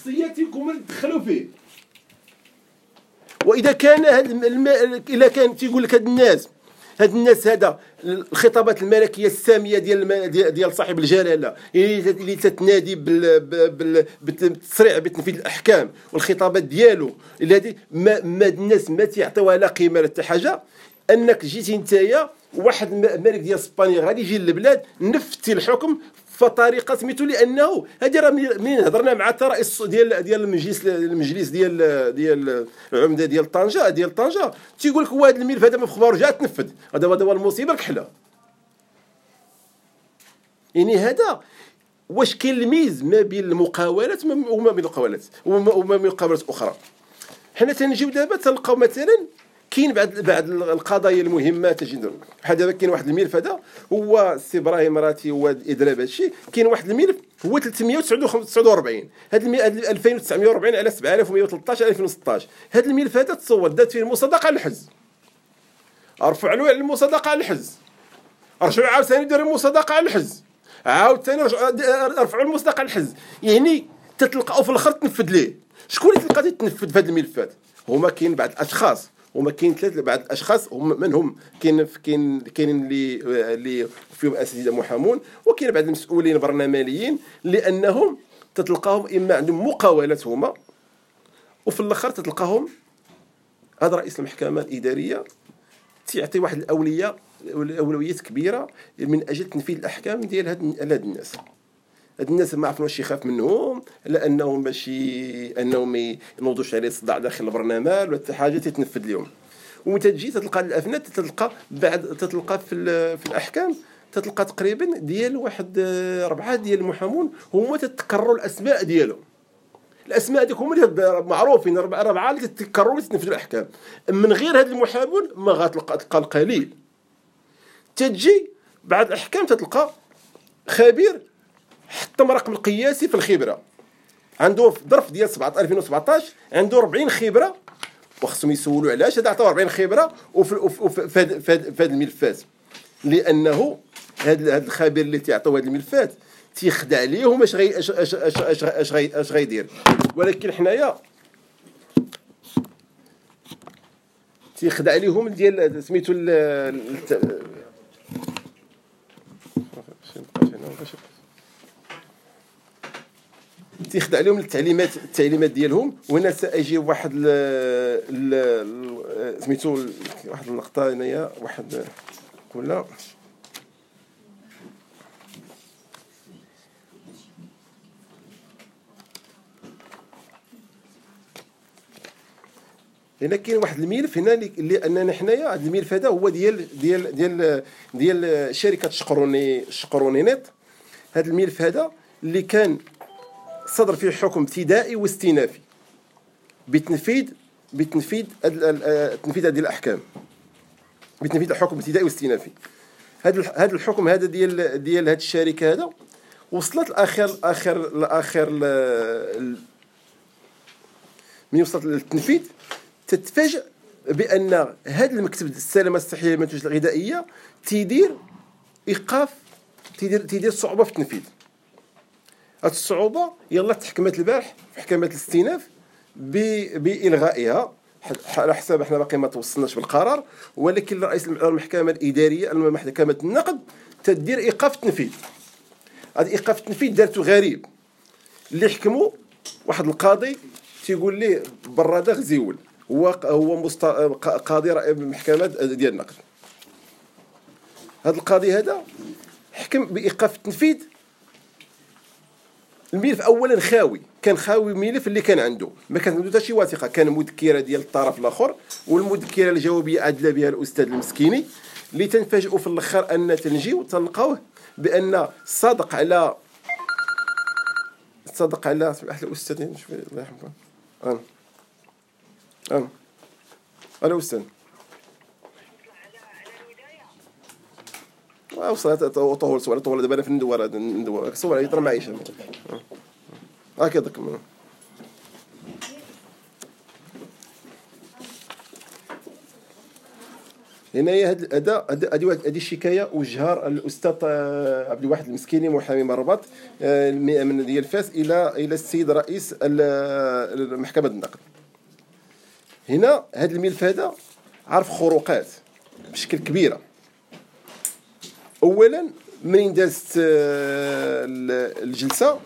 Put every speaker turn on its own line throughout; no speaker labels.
الشخصيات هما اللي دخلوا فيه. واذا كان الا كان تيقول لك هاد الناس هذا الخطابات الملكيه الساميه ديال صاحب الجلاله اللي تتنادي بالتسريع بتنفيذ الاحكام والخطابات ديالو اللي هذه ما الناس ما تيعطيوها لا قيمه لا حتى حاجه. انك جيتي نتايا واحد ملك ديال اسبانيا غادي يجي للبلاد نفتي الحكم فطريقه سميتو، لانه هذه راه منين هضرنا مع الرئيس ديال المجلس ديال العمده ديال طنجه تيقول لك هو هذا الملف هذا ما في رجع تنفذ. هذا هو المصيبه الكحله. يعني هذا واش كاين الميز ما بين المقاولات وما بين القوالات وما بين القوالات اخرى. حنا تنجيو دابا تلقاو مثلا كاين بعد القضايا المهمه تجي نديرو بحال دابا. كاين واحد الملف هذا هو السي ابراهيم راتي هو ادرى بهذا الشيء. كاين واحد الملف هو 349 هذا 2940 على 7113 2016. هذا الملف هذا تصور دات فيه المصادقه على الحز، ارفع له على المصادقه على الحز، رجعوا عاوتاني دير المصادقه على الحز، عاوتاني رفعوا المصادقه على الحز. يعني تتلقاو في الاخر تنفذ ليه. شكون اللي تلقى تنفذ في هذه الملفات؟ هما كاين بعض الاشخاص، هما كاين ثلاثه بعض الاشخاص هم من هم كاين اللي فيهم اساتذه محامون، وكاين بعض المسؤولين برلمانيين لانهم تتلقاهم اما عندهم مقاولات هما، وفي الاخر تتلقاهم هذا رئيس المحكمه الاداريه تيعطي واحد الاولويات كبيره من اجل تنفيذ الاحكام ديال هاد الناس. هاد الناس ما عرفنا واش يخاف منهم لانهم ماشي انهم ينوضوش عليه صداع داخل البرلمان ولا حتى حاجه تتنفذ لهم. ومتى تجي تلقى الافنات تتلقى في الاحكام تتلقى تقريبا ديال واحد 4 ديال المحامون هما تتكرروا الاسماء ديالهم. الاسماء هذيك هما اللي معروفين 4 اللي تتكرروا تنفذوا الاحكام. من غير هاد المحامون ما غتلقى القليل. تجي بعد الاحكام تتلقى خبير حتى رقم القياسي في الخبره عنده في ظرف ديال 2017 عنده 40 خبره، وخصهم يسولوا علاش هذا عطاو 40 خبره وفي هذه الملفات. لانه هذا الخبير اللي تيعطيو هذه الملفات تيخدع عليهم اش غيدير. ولكن حنايا تيخدع عليهم ديال سميتو تيخدع عليهم التعليمات ديالهم. وهنا ساجي واحد سميتو واحد النقطه هنايا واحد ولا هنا كاين واحد الملف هنا اللي اننا حنايا هذا الملف هذا هو ديال شركه شقرونينيت. هذا الملف هذا اللي كان صدر فيه حكم ابتدائي واستئنافي بتنفيذ هذه الاحكام، بتنفيذ الحكم الابتدائي والاستئنافي. هذا الحكم هذا ديال هذه الشركه هذا وصلت الاخر من وصلت للتنفيذ تتفاجئ بان هذا المكتب السلامه الصحيه للمنتوجات الغذائيه تيدير ايقاف، تيدير صعوبه في التنفيذ. هذه الصعوبه يلا تحكمت البارح في محكمه الاستئناف بالغائها على حساب احنا باقي ما توصلناش بالقرار. ولكن رئيس المحكمه الاداريه محكمه النقد تدير ايقاف التنفيذ. هذا ايقاف التنفيذ دارته غريب اللي حكموا واحد القاضي تيقول ليه براده غزيول هو قاضي محكمه ديال النقد. هذا القاضي هذا حكم بايقاف التنفيذ. الملف اولا كان خاوي ملف اللي كان عنده، ما كان عنده حتى شي وثيقه، كان مذكره ديال الطرف الاخر والمذكره الجوابيه ادلى بها الاستاذ المسكيني اللي تنفاجئوا في الاخر ان تنجيو تلقاوه بان صادق على الاستاذ الله يرحمه انا استاذ وصلت طول دابا انا في ندور صور يطرى معيشه هكذا كمان. هنايا هذا الاداء هذه الشكايه وجهها الاستاذ عبد الواحد المسكيني محامي مربط من ديال فاس الى السيد رئيس محكمه النقد. هنا هذا الملف هذا عرف خروقات بشكل كبيره. اولا منين دازت الجلسه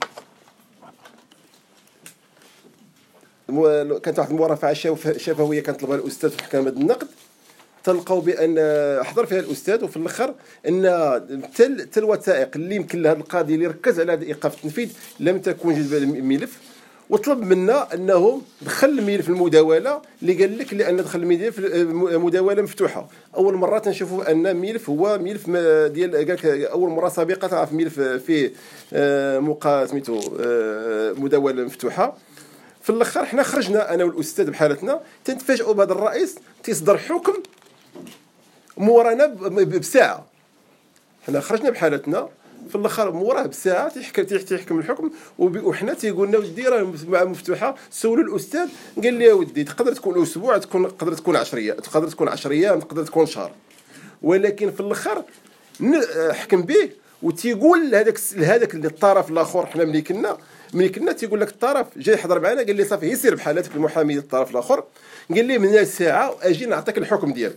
كانت واحد المرافعه شفويه كنطلبها الاستاذ في محكمه النقد، تلقاو بان حضر فيها الاستاذ، وفي الاخر ان حتى الوثائق اللي يمكن لهذا القاضي اللي ركز على ايقاف التنفيذ لم تكن جذب الملف، وطلب منا انه دخل الملف المداوله اللي قال لك لان دخل الملف مداوله مفتوحه. اول مره تنشوفوا ان ملف هو ملف ديال قال لك اول مره سابقه تعرف ملف فيه سميتو مداوله مفتوحه. في الاخر حنا خرجنا انا والاستاذ بحالتنا تنتفاجئوا بهذا الرئيس تيصدر حكم مورانا بساعه. حنا خرجنا بحالتنا في الاخر موراه بساعه تيحكم الحكم، وحنا تيقول لنا ودي راه مفتوحه. سولوا الاستاذ قال لي يا ودي تقدر تكون اسبوع، تقدر تكون 10 ايام، تقدر تكون 10 ايام، تقدر تكون شهر، ولكن في الاخر حكم به. وتيقول لهذاك الطرف الاخر حنا ملي كنا تيقول لك الطرف جاي يحضر معنا قال لي صافي يسير بحالاتك المحامي الطرف الاخر، قال لي من الساعه اجي نعطيك الحكم ديالك.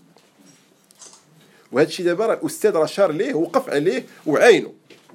وهذا الشيء دابا راه الاستاذ راه شار ليه وقف عليه وعينه،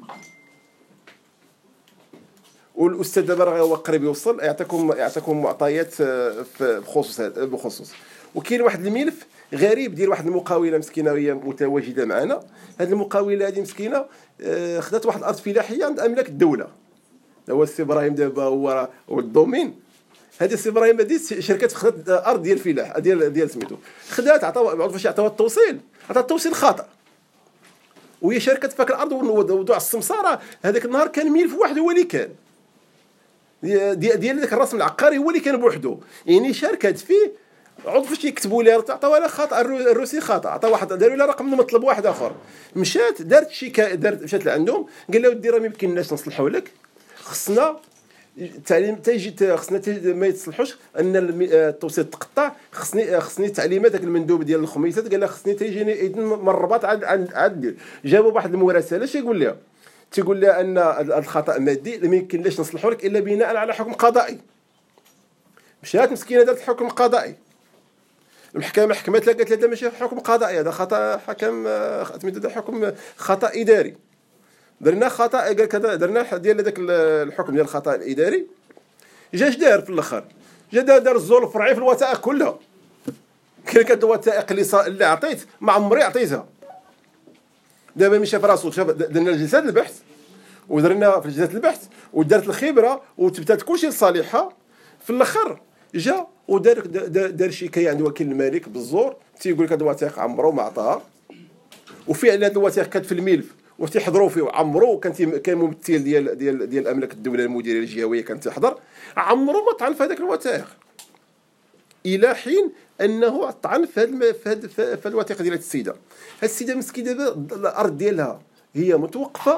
والاستاذ دابا راه هو قريب يوصل يعطيكم معطيات بخصوص. وكاين واحد الملف غريب ديال واحد المقاوله مسكينه وهي متواجده معنا. هذه المقاوله هذه مسكينه خدات واحد الارض فلاحيه عند املاك الدوله، هو السي ابراهيم دابا هو الدومين. هذه السي ابراهيم هذه شركه خدات ارض ديال الفلاح ديال سميتو، خدات عطاو فاش عطاو التوصيل، عطاو التوصيل خاطئ، وهي شركه فاك الارض ووضع السمساره. هذاك النهار كان ملف واحد هو اللي كان ديال ذاك الرسم العقاري هو اللي كان بوحده، يعني شاركات فيه عضو فاش يكتبوا لها عطاوها لها خاطئ، الروسي خاطئ، عطا واحد داروا لها رقم مطلب واحد اخر. مشات دارت شكايه، مشات لعندهم قال لها ودي راه ما يمكنناش نصلحوا لك، خصنا التعليم تيجي، خصنا ما يتصلحوش ان التوصيل تقطع، خصني تعليمات داك المندوب ديال الخميسات قال لها خصني تيجيني اذن من الرباط عاد جابوا واحد المراسله. اش يقول لها؟ تيقول لها ان الخطا مادي ما يمكنناش نصلحوا لك الا بناء على حكم قضائي. مشات مسكينه دارت الحكم القضائي، المحكمه حكمت لها قالت لها ماشي حكم قضائي، هذا خطا حكم خطا اداري. درنا خطا، قال كذا درنا ديال هذاك الحكم ديال الخطا الاداري. جاش دار في الاخر دار الزول الفرعي في الوثائق كلها. كانت الوثائق اللي عطيت ما عمري عطيتها. دابا مشى في راسو درنا جلسات البحث، ودرنا في جلسات البحث ودارت الخبره وثبتات كلشي لصالحها. في الاخر جا دار شكايه عند وكيل الملك بالزور، تيقول لك هاد الوثائق عمرو ما عطاها، وفعلا هاد الوثائق كانت في الملف وتيحضروا فيه وعمرو كان ممثل ديال املاك الدوله المديريه الجهويه كان تيحضر، عمرو ما طعن في هذاك الوثائق الى حين انه طعن في الوثيقه ديال السيده. هاد السيده مسكينه دابا الارض ديالها هي متوقفه،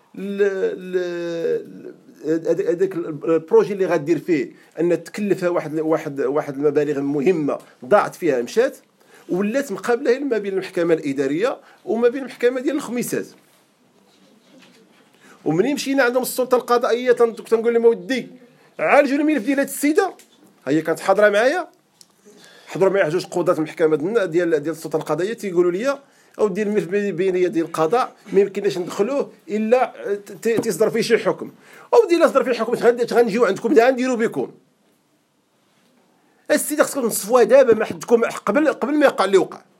هذاك البروجي اللي غادير فيه ان تكلفها واحد المبالغ مهمه ضاعت فيها مشات، ولات مقابله ما بين المحكمه الاداريه وما بين المحكمه ديال الخميسات. ومنين مشينا عندهم السلطه القضائيه تنقول لهم ودي عالجوا الملف ديال هذه السيده، هي كانت حاضره معايا، حضروا معايا جوج قضاه المحكمه ديال السلطه القضائيه تيقولوا لي اودي الملف بينيه ديال القضاء ما يمكنناش ندخلوه الا تصدر فيه شي حكم. اودي الا صدر فيه حكم غنجيو عندكم دا نديروا بكم. السيده خصكم تصفوها دابا ما حدكم قبل ما يقع اللي وقع.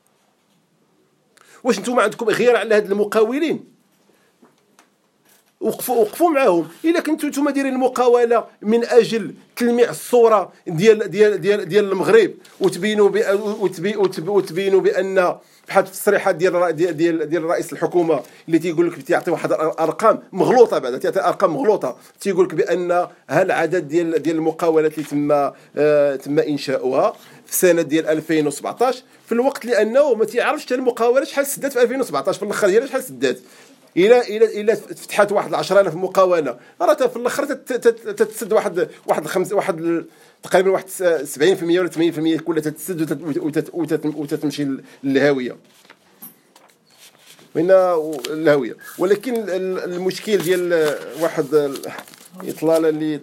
واش نتوما عندكم غير على هاد المقاولين؟ وقفوا معاهم. الا كنتو نتوما دايرين المقاوله من اجل تلميع الصوره ديال المغرب وتبينوا بان بحال التصريحات ديال رئيس الحكومه اللي تيقول لك تيعطي واحد ارقام مغلوطه، بعدا تيعطي ارقام مغلوطه، تيقول لك بان هالعدد ديال المقاولات اللي تم انشاؤها في السنه ديال 2017 في الوقت لانه ما تيعرفش حتى المقاوله شحال سدات في 2017 في الاخر ديالها شحال سدات. الى فتحات واحد 10,000 مقاوله، راه في الاخر تتسد واحد تقريبا واحد 70% ولا 80% كلها تتسد وتتمشي للهاويه من الهاويه. ولكن المشكل ديال واحد الاطلاله اللي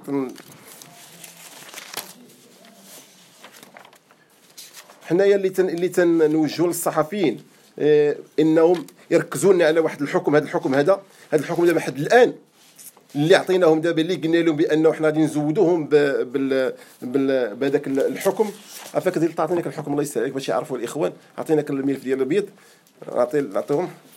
حنايا اللي تنوجهوا للصحفيين انهم يركزون على واحد الحكم. هذا الحكم دابا حد الان اللي عطيناهم دابا، اللي قلنا لهم بانه حنا غادي نزودوهم بهذاك الحكم. عفاك تعطيناك الحكم الله يسهل عليك باش يعرفوا الاخوان. عطيناك الملف ديال الابيض، نعطيهم